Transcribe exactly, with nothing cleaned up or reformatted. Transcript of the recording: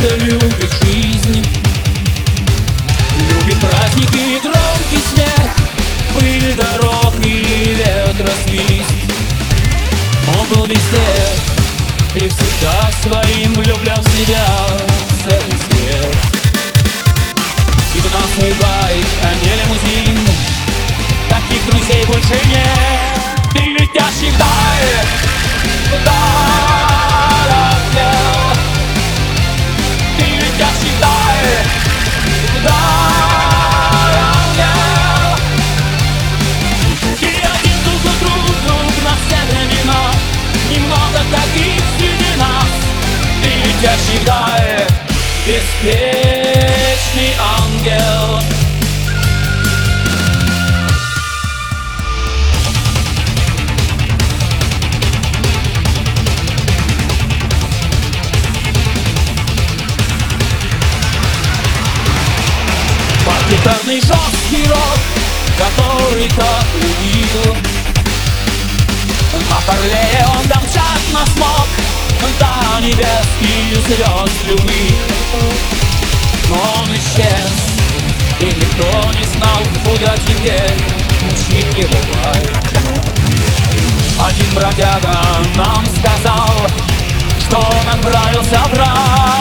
просто любит жизнь, любит праздники и громкий смех, пыль дорог и ветра свист. Он был везде и всегда своим влюблял в себя целый свет. И в нас не байк, а не лимузин, таких друзей больше нет. Ты летящий вдаль, вдаль от дел. Ты летящий вдаль, вдаль от дел. И один друг за друг, друг на все времена, немного таких среди нас. Ты летящий вдаль, беспечный ангел. Гитарный жесткий рок, который так любил. На Харлее он домчать нас мог до небесных звезд любви. Но он исчез, и никто не знал, куда теперь учить его байк. Один бродяга нам сказал, что он отправился в рай.